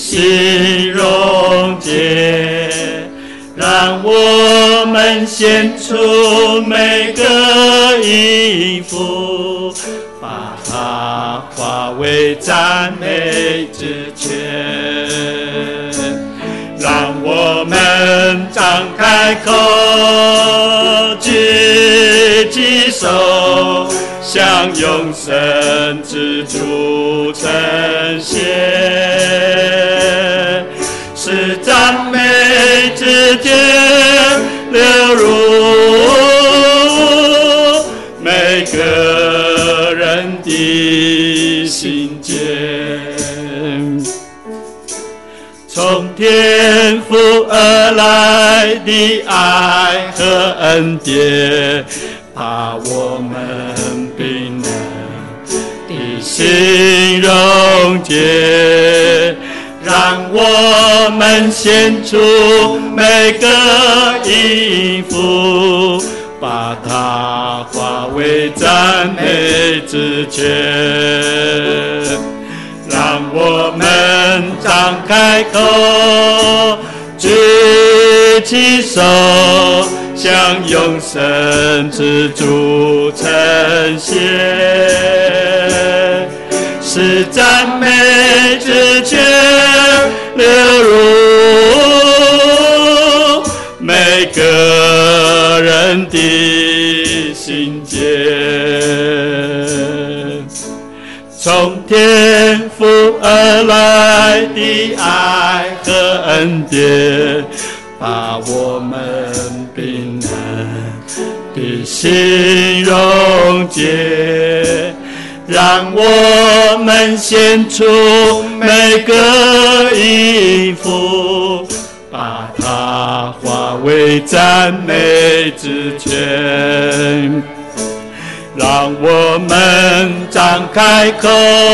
心溶解，让我们献出每个音符，把它化为赞美之泉。让我们张开口，举起手，向永生之主称谢，使赞美之泉流入每个人的心间。从天父而来的爱和恩典，把我们冰冷的心溶解，让我们献出每个音符，把它化为赞美之泉。让我们张开口，举起手，向永生之主称谢，使赞美之泉流入每个人的心间。从天父而来的爱和恩典，把我们冰冷的心溶解，让我们献出每个音符，把它化为赞美之泉。让我们张开口，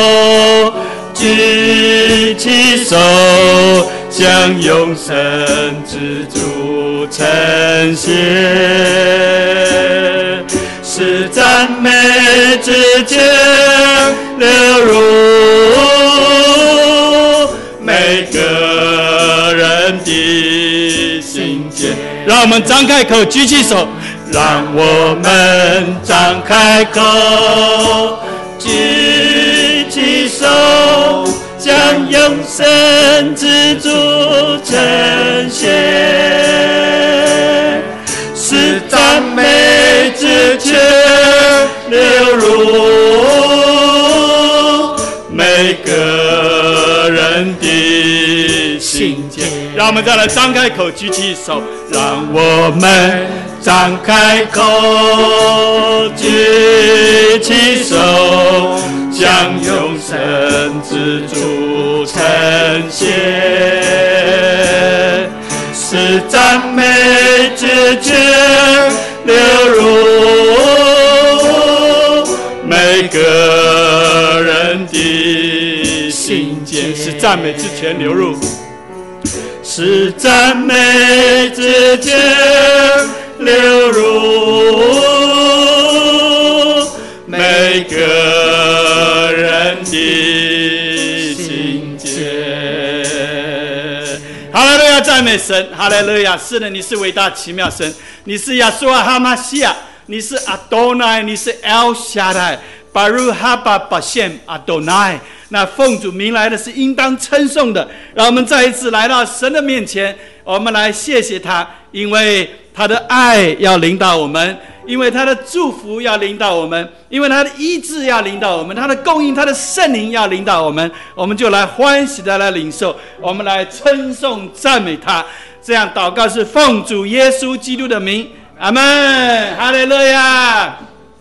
举起手，向永生之主称谢，使赞美之泉流入每个人的心间。让我们张开口，举起手，让我们张开口，举起手，向永生之主称谢，使赞美之泉流入每个人的心间。让我们再来张开口，举起手，让我们张开口，举起手，向永生之主称谢，使赞美之泉流入每个人的心间，使赞美之泉流入，使赞美之泉流入每个人的心间。哈利路亚，赞美神！哈利路亚！是的，你是伟大奇妙神，你是亚苏阿哈马西亚，你是阿多奈，你是 El Shaddai， 巴鲁哈巴巴羡阿多奈。那奉主名来的是应当称颂的。让我们再一次来到神的面前，我们来谢谢他，因为他的爱要领导我们，因为他的祝福要领导我们，因为他的医治要领导我们，他的供应，他的圣灵要领导我们。我们就来欢喜的来领受，我们来称颂赞美他。这样祷告是奉主耶稣基督的名，阿们，哈利路亚。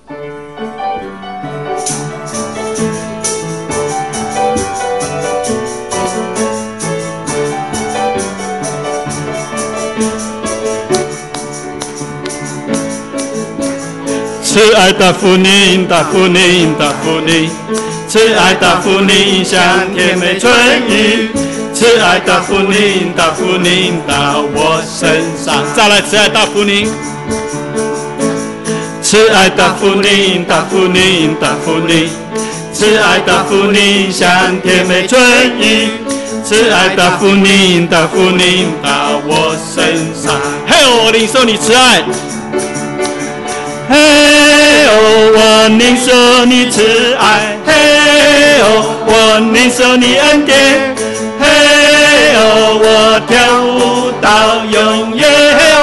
慈爱的父灵，大父灵，大父灵，慈爱的父灵像甜美春雨，慈爱的父灵，大父灵到我身上。再来，慈爱的父灵，慈爱的父灵，大父灵，大父灵， 慈爱的福临像甜美春雨，慈爱的福临到我身上。嘿，我领受你慈爱。嘿哦，我领受你慈爱。嘿哦，我领受你恩典。嘿哦，我跳舞到永远。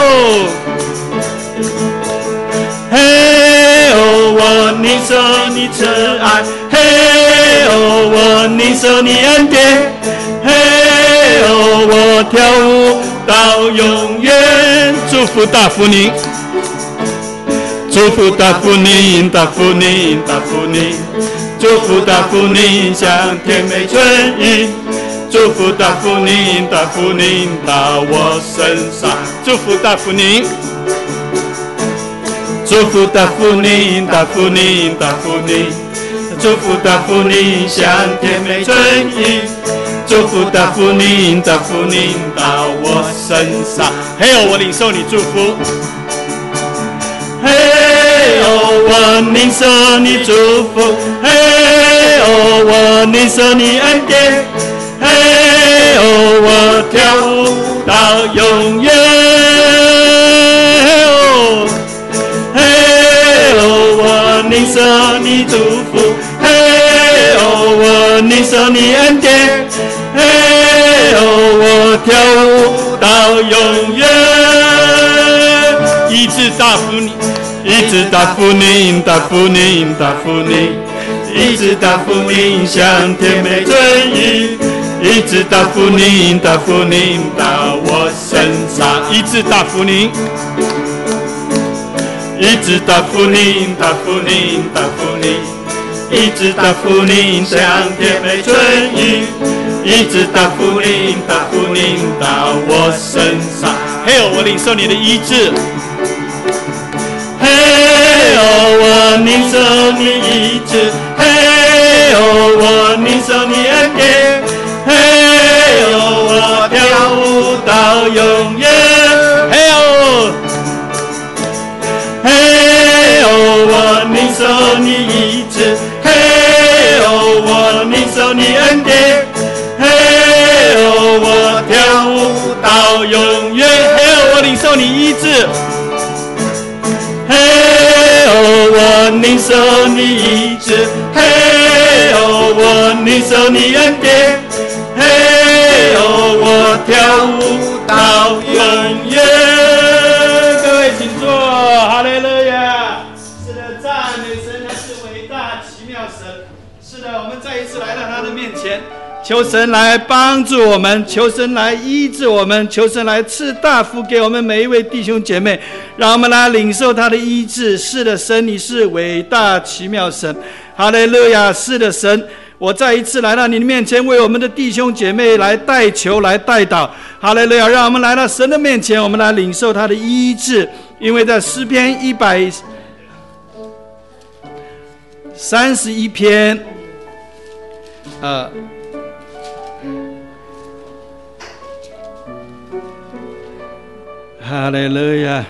嘿哦，我领受你慈爱。嘿哦，我领受你恩典。嘿哦，我跳舞到永远。祝福大福您，祝福大福您，大福您，大福您，祝福大福您像甜美春雨，祝福大福您，大福您到我身上。祝福大福您，祝福大福您，大福您，大福您，祝福大福您像甜美春雨，祝福大福您，大福您到我身上。嘿哦，我领受你祝福。嘿哦，我领受你祝福。嘿哦，我领受你恩典。嘿哦，我跳舞到永远。嘿哦，我领受你祝福。嘿哦，我领受你恩典。嘿哦，我跳舞到永远。医治大福你，医治大福您，大福您，大福您，医治大福您像甜美春雨，医治大福您，大福您到我身上。医治大福您，医治大福您，大福您，大福您，医治大福您像甜美春雨，医治大福您，大福您到我身上。嘿哦，我领受你的医治。嘿哦，我领受你医治。嘿哦，我领受你恩典。嘿哦，我跳舞到永远。嘿哦，嘿哦，我领受你医治。嘿哦，我领受你恩典。嘿哦，我跳舞到永远。嘿哦，我领受你医治。嘿哦，我领受你医治。嘿哦，我领受你恩典。嘿哦，我跳舞到永远。各位请坐，哈利路亚。是的，赞美神，他是伟大奇妙神。是的，我们再一次来到他的面前，求神来帮助我们，求神来医治我们，求神来赐大福给我们每一位弟兄姐妹，让我们来领受他的医治。是的，神，你是伟大奇妙神。哈利路亚。是的，神，我再一次来到你的面前，为我们的弟兄姐妹来代求，来代祷。哈利路亚。让我们来到神的面前，我们来领受他的医治。因为在诗篇131篇哈利路亚，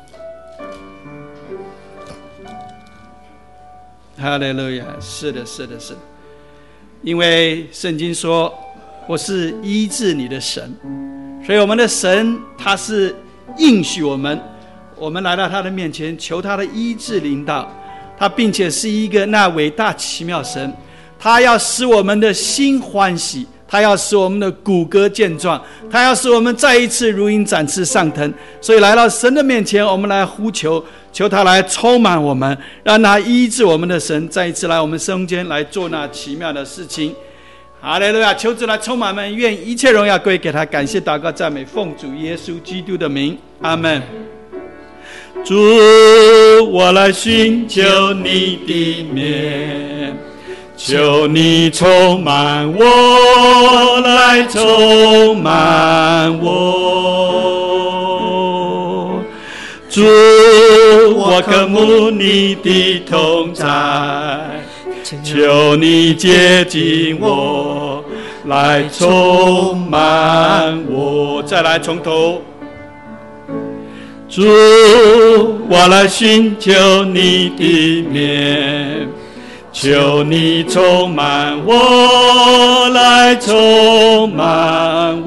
哈利路亚。是的，是的，是的。因为圣经说我是医治你的神，所以我们的神他是应许我们来到他的面前，求他的医治临到他，并且是一个那伟大奇妙神，他要使我们的心欢喜，他要使我们的骨骼健壮，他要使我们再一次如鹰展翅上腾。所以来到神的面前，我们来呼求，求他来充满我们，让他医治我们的神再一次来我们中间来做那奇妙的事情。哈利路亚。求主来充满我们，愿一切荣耀归给他。感谢祷告赞美，奉主耶稣基督的名，阿们。主，我来寻求你的面，求你充满我，来充满我。主，我渴慕你的同在，求你接近我，来充满我。再来从头。主，我来寻求你的面， 求你充满我，来充满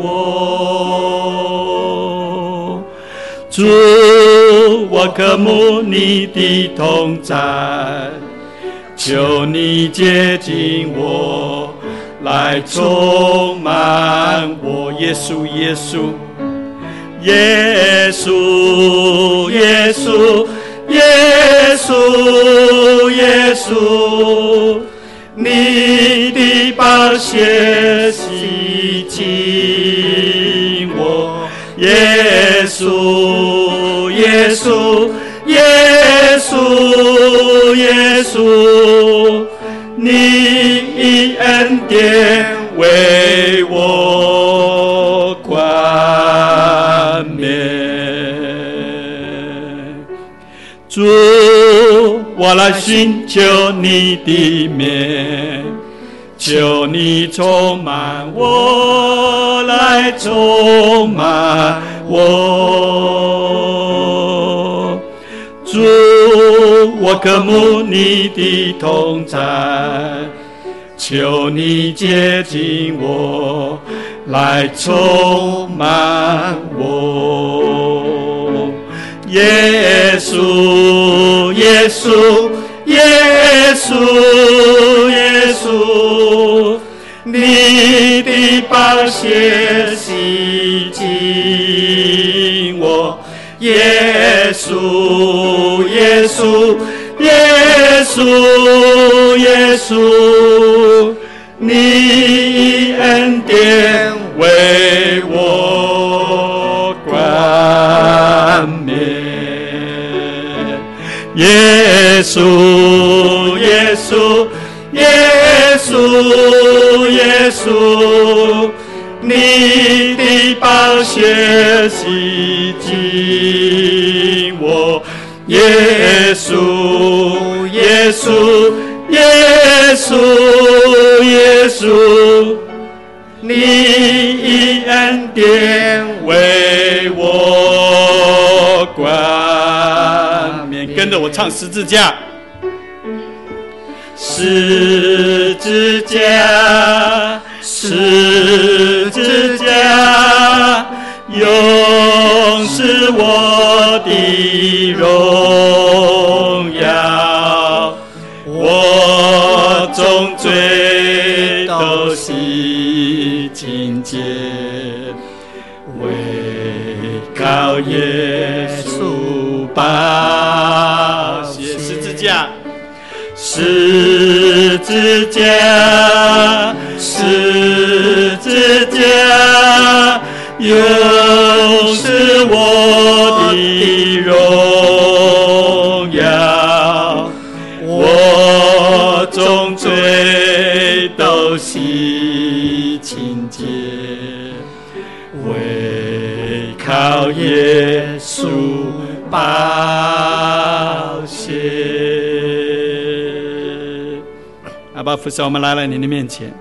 我。主，我渴慕你的同在，求你接近我，来充满我。耶稣，耶稣，耶稣，耶稣，耶稣，耶稣，你的宝血洗净我。耶稣，耶稣，耶稣，耶稣，你恩典为我冠冕。主，我来寻求你的面，求你充满我，来充满我。主，我渴慕你的同在，求你接近我，来充满我。耶稣，耶稣，耶稣，耶稣，你的宝血洗净我。耶稣，耶稣，耶稣，耶稣，你恩典为我冠冕。耶稣，耶稣，耶稣，耶稣，你的宝血洗净我。耶稣，耶稣，耶稣，耶稣，你恩典为我冠冕。跟着我唱十字架。十字架，十字架，永是我的荣耀。我众罪都洗净洁，唯靠耶稣宝血。十字架，十字架，十字架，永是我的荣耀。我众罪都洗净洁，唯靠耶稣宝血。阿爸父神，我们来到你的面前，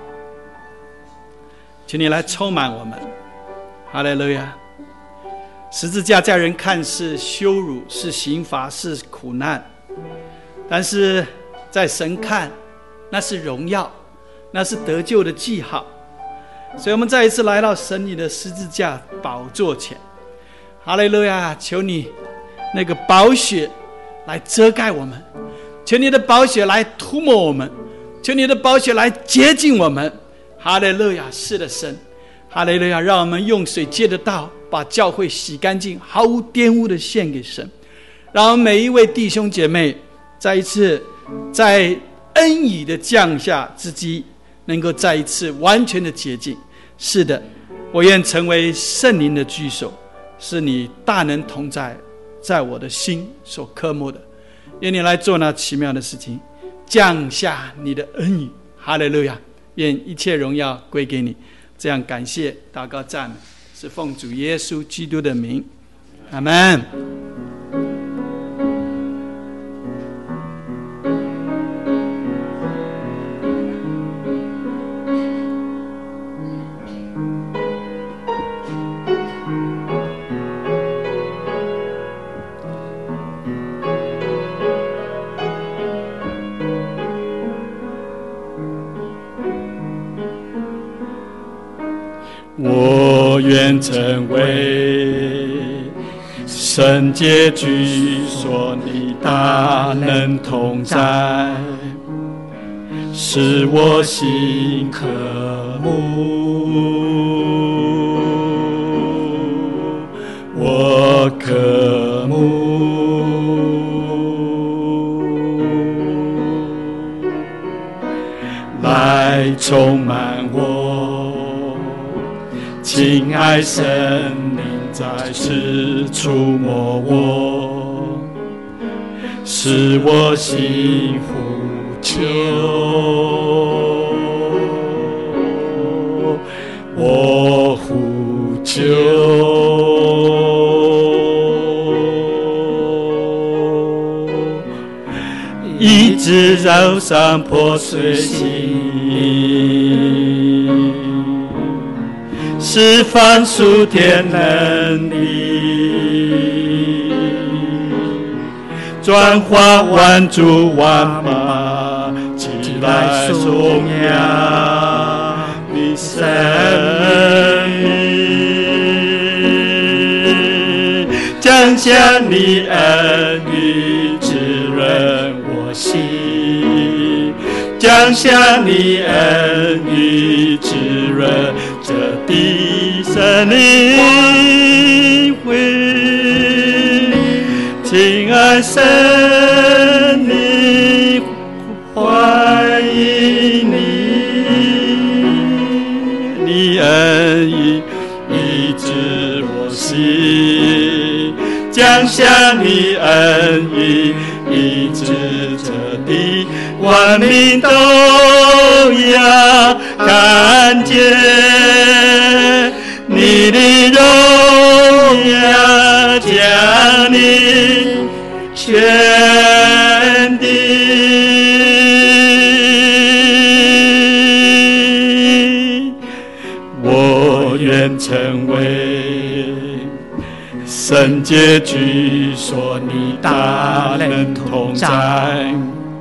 请你来充满我们。哈利路亚！十字架在人看是羞辱，是刑罚，是苦难，但是在神看，那是荣耀，那是得救的记号。所以我们再一次来到神你的十字架宝座前。哈利路亚！求你那个宝血来遮盖我们，求你的宝血来涂抹我们，求你的宝血来洁净我们。哈利路亚！是的，神，哈利路亚！让我们用水接的道，把教会洗干净，毫无玷污的献给神。让我们每一位弟兄姐妹再一次在恩雨的降下之际，能够再一次完全的洁净。是的，我愿成为圣灵的居所，是你大能同在，在我的心所刻摸的。愿你来做那奇妙的事情，降下你的恩雨。哈利路亚！愿一切荣耀归给你。这样感谢祷告赞美，是奉主耶稣基督的名，阿们。 我愿成为圣洁居所，你大能同在，使我心渴慕，我渴慕，来充满我，亲爱圣灵在此触摸我，使我心呼求，我呼求，医治肉上破碎心，释放属天能力，转化万族万马，起来颂扬你生命，降下你恩雨，滋润我心，降下你恩雨，滋润这地生灵魂，亲爱圣灵，欢迎你，你恩义医治我心，降下你恩义医治这地，万民都要看见你的荣耀，将你全地，我愿成为圣洁居所，你大能同在，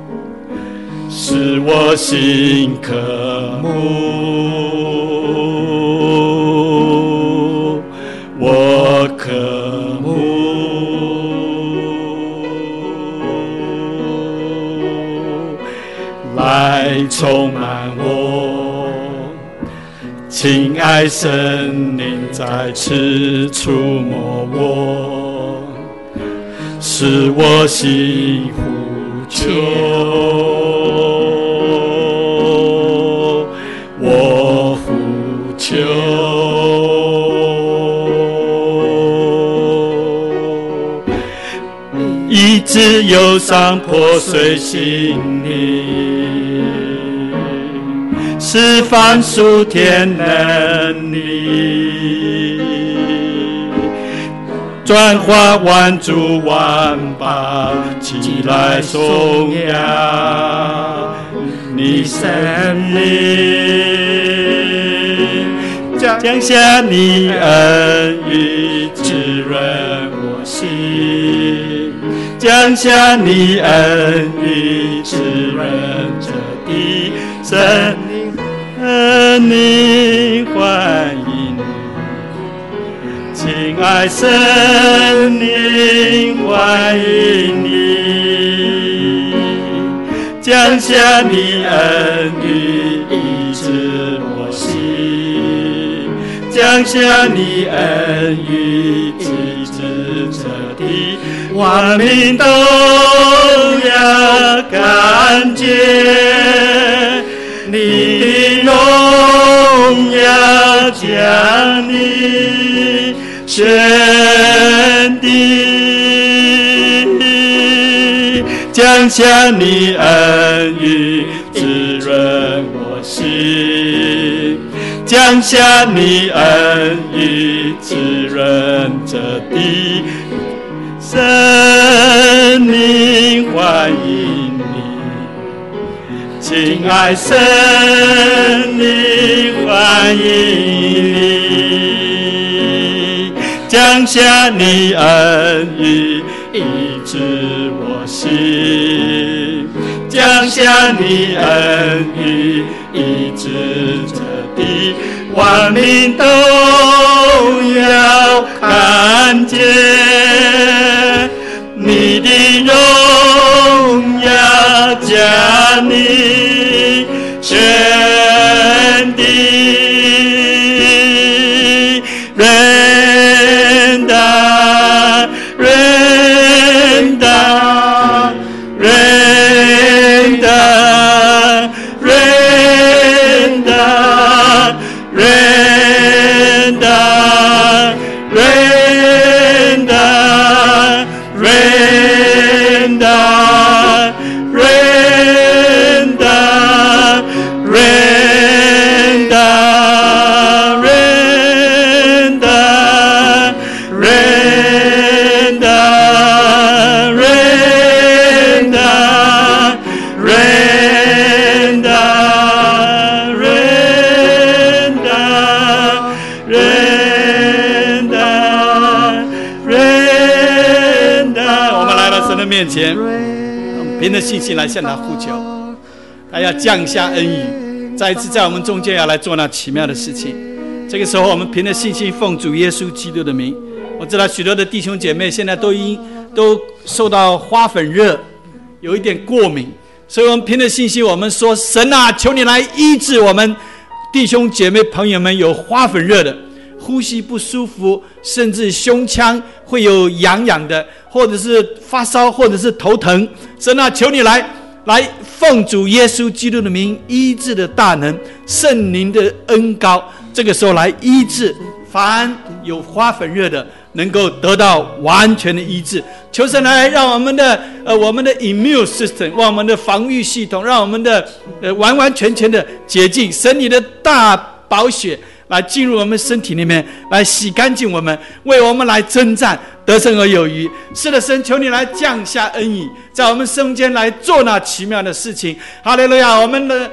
使我心渴慕，我渴慕，来充满我，亲爱圣灵在此触摸我，使我心呼求，我呼求，医治忧伤破碎心灵，释放属天能力，转化万族万邦，起来颂扬你生命，降下你恩雨，滋润我心，降下你恩雨，滋润这地，圣灵欢迎你，亲爱圣灵欢迎你，降下你恩雨，医治我心，降下你恩雨，医治这地，万民都要看见你的荣耀，将你全地，降下你恩雨，滋润我心，降下你恩雨，滋润这地，圣灵欢迎你，亲爱圣灵欢迎你，降下你恩雨，医治我心，降下你恩雨，医治这地，万民都洁，你的荣耀将你全地人大人大人大人大人大人大人大人大人大人大人大人大人大人大人大人大，我们来到神的面前，凭着信心来向他呼求，他要降下恩雨，再一次在我们中间要来做那奇妙的事情。这个时候我们凭着信心奉主耶稣基督的名，我知道许多的弟兄姐妹现在都受到花粉热，有一点过敏，所以我们凭着信心，我们说神啊，求你来医治我们弟兄姐妹朋友们有花粉热的，呼吸不舒服，甚至胸腔会有痒痒的，或者是发烧，或者是头疼。神啊，求你来奉主耶稣基督的名，医治的大能，圣灵的恩膏，这个时候来医治凡有花粉热的，能够得到完全的医治。求神来让我们的immune system， 让我们的防御系统，让我们的完完全全的洁净。神你的大宝血来进入我们身体里面，来洗干净我们，为我们来征战，得胜而有余。是的，神，求你来降下恩雨，在我们中间来做那奇妙的事情。哈利路亚！我们的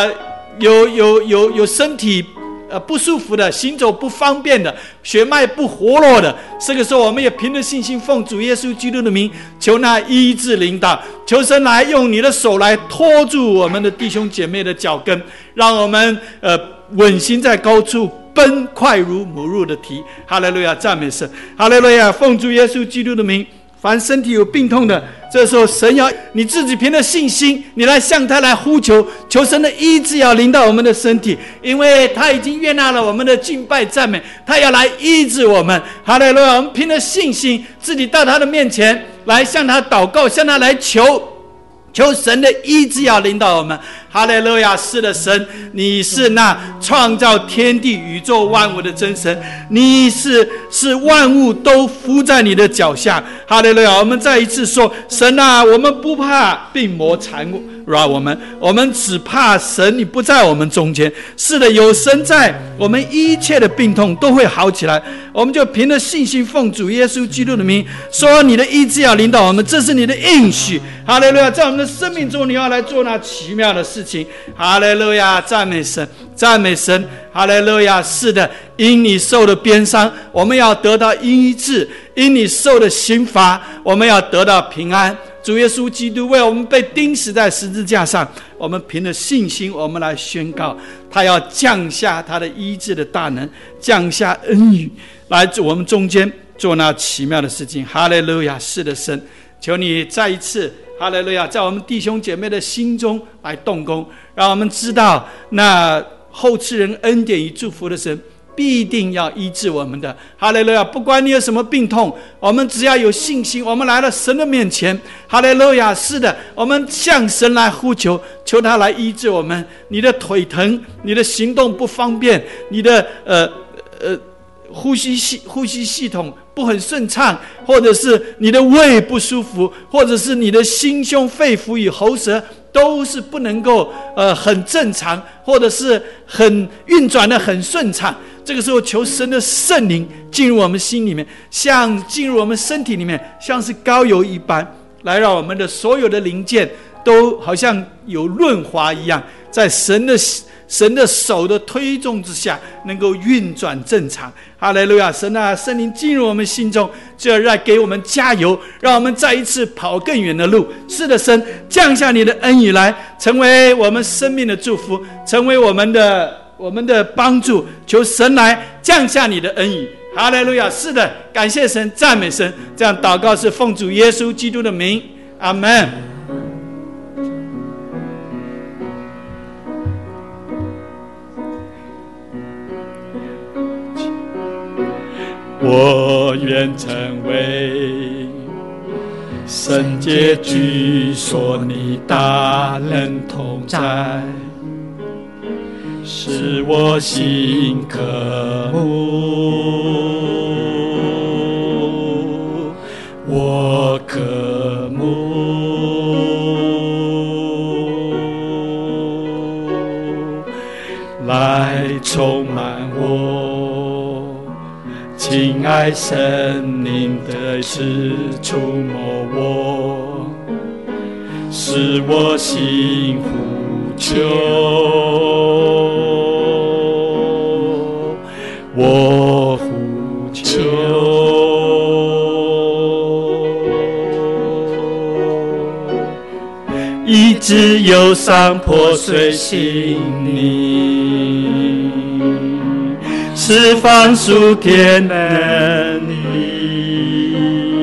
有身体不舒服的，行走不方便的，血脉不活络的，这个时候我们也凭着信心奉主耶稣基督的名，求那医治领导，求神来用你的手来托住我们的弟兄姐妹的脚跟，让我们稳行在高处，奔快如母鹿的蹄。哈利路亚！赞美神！哈利路亚！奉主耶稣基督的名，凡身体有病痛的，这时候神要你自己凭着信心，你来向他来呼求，求神的医治要临到我们的身体，因为他已经悦纳了我们的敬拜赞美，他要来医治我们。哈利路亚！我们凭着信心，自己到他的面前来向他祷告，向他来求神的医治要临到我们。哈利路亚！是的，神，你是那创造天地宇宙万物的真神，你是万物都伏在你的脚下。哈利路亚！我们再一次说，神啊，我们不怕病魔缠绕我们只怕神你不在我们中间。是的，有神在，我们一切的病痛都会好起来。我们就凭着信心奉主耶稣基督的名，说你的医治要临到我们，这是你的应许。哈利路亚！在我们的生命中，你要来做那奇妙的事情。哈利路亚！赞美神，赞美神！哈利路亚！是的，因你受的鞭伤，我们要得到医治；因你受的刑罚，我们要得到平安。主耶稣基督为我们被钉死在十字架上，我们凭着信心，我们来宣告，他要降下他的医治的大能，降下恩雨，来自我们中间做那奇妙的事情。哈利路亚！是的，神，求你再一次，哈利路亚，在我们弟兄姐妹的心中来动工，让我们知道那后赐人恩典与祝福的神必定要医治我们的。哈利路亚！不管你有什么病痛，我们只要有信心，我们来到神的面前。哈利路亚！是的，我们向神来呼求，求他来医治我们。你的腿疼，你的行动不方便，你的呼吸系统不很顺畅，或者是你的胃不舒服，或者是你的心胸肺腑与喉舌都是不能够很正常，或者是很运转的很顺畅。这个时候求神的圣灵进入我们心里面，像进入我们身体里面，像是膏油一般，来让我们的所有的零件都好像有润滑一样，在神的手的推动之下能够运转正常。哈利路亚！神啊，圣灵进入我们心中，就要来给我们加油，让我们再一次跑更远的路。是的，神，降下你的恩雨来，成为我们生命的祝福，成为我们的帮助。求神来降下你的恩雨， 哈利路亚！是的，感谢神，赞美神。这样祷告是奉主耶稣基督的名，阿们。我愿成为圣洁居所，你大能同在，使我心渴慕，我渴慕，来充满我，亲爱神灵的是触摸我，使我心呼求，我呼求，医治忧伤破碎心灵，释放属天能力，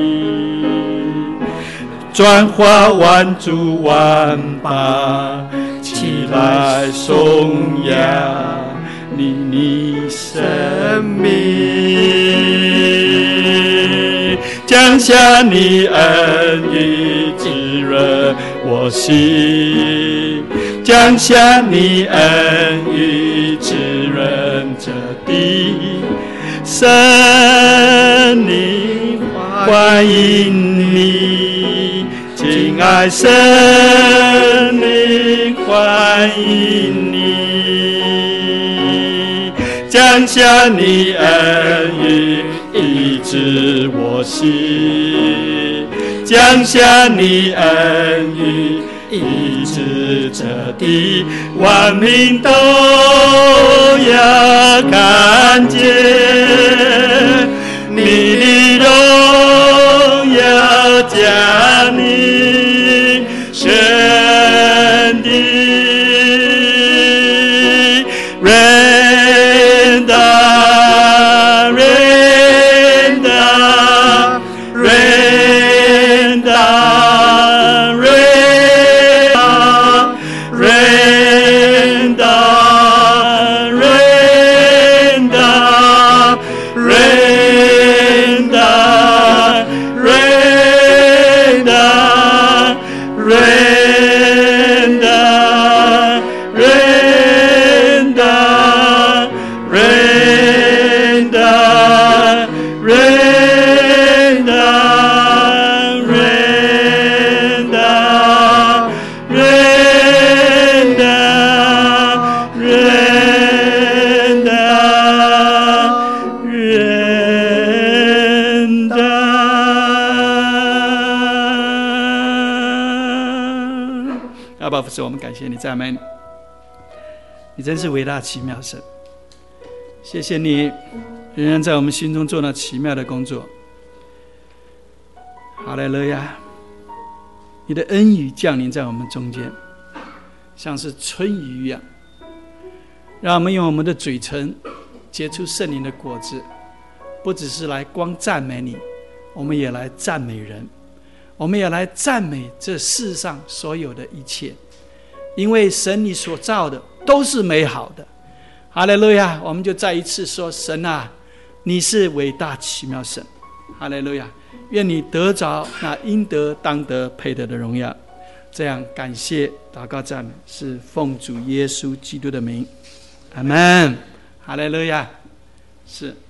转化万主万邦，起来颂扬你生命，降下你恩雨滋润我心，降下你恩雨滋润这地，圣灵欢迎你，亲爱圣灵欢迎你，降下你恩雨医治我心，降下你恩雨医治这地，万民都要看见你的荣耀降临神的人的人的人的人的人的人的阿爸父神，我们感谢你，赞美你，你真是伟大奇妙神。谢谢你仍然在我们心中做那奇妙的工作。哈利路亚！你的恩雨降临在我们中间，像是春雨一样，让我们用我们的嘴唇结出圣灵的果子，不只是来光赞美你，我们也来赞美人，我们也来赞美这世上所有的一切，因为神你所造的都是美好的。哈利路亚！我们就再一次说，神啊，你是伟大奇妙神。哈利路亚！愿你得着那应得当得配得的荣耀。这样感谢祷告赞美是奉主耶稣基督的名，阿们。哈利路亚！是。